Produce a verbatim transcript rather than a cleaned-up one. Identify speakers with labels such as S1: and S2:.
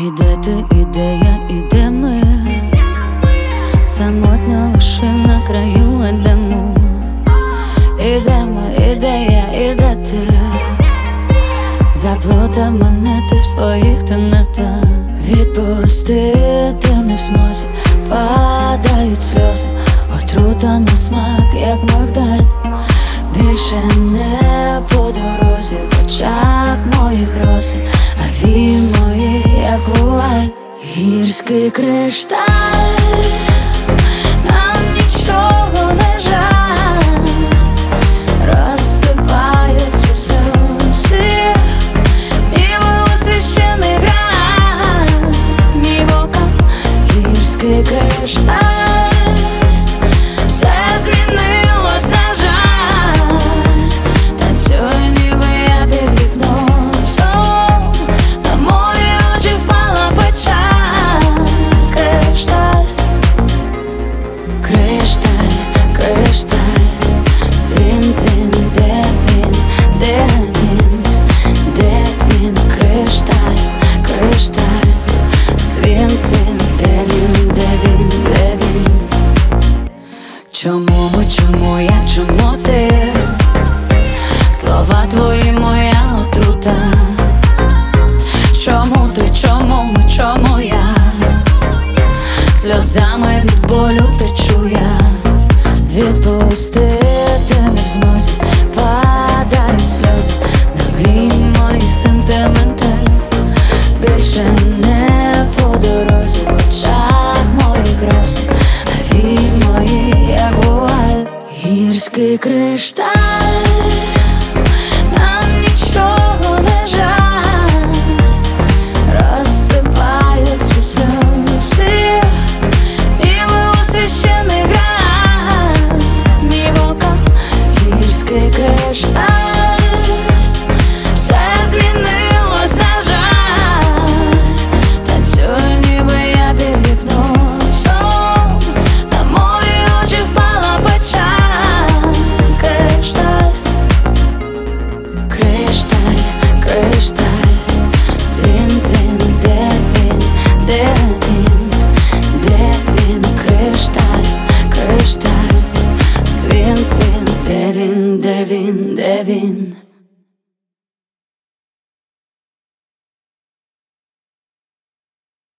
S1: І де ти, і де я, і де ми? Самотньо лишив на краю Едему. І де ми, і де я, і де ти? Заплутав мене ти в своїх тенетах. Відпустити не в змозі, падають сльози, отрута на смак, як мигдаль. Більше не по дорозі, в очах моїх роси, а вії мої, як вуаль. Гірський кришталь, нам нічого не жаль, розсипаються сльози, ніби у священих грах, мій бокал. Гірський кришталь, все змінилось, на жаль, танцюю, ніби я під гіпнозом, на мої очі впала печаль. Кришталь, кришталь, кришталь, дзвін, дзвін, де він, де він, де він? Кришталь, кришталь, дзвін, дзвін, де він, де він, де він? Чому ми, чому я, чому ти? Слова твої моя отрута. Чому ти, чому ми, чому я? Сльозами від болю течу я. Відпустити не в змозі, падають сльози, на мрій мої сентименталь. Більше не по дорозі, в очах моїх роси, а вії мої, як вуаль. Гірський кришталь.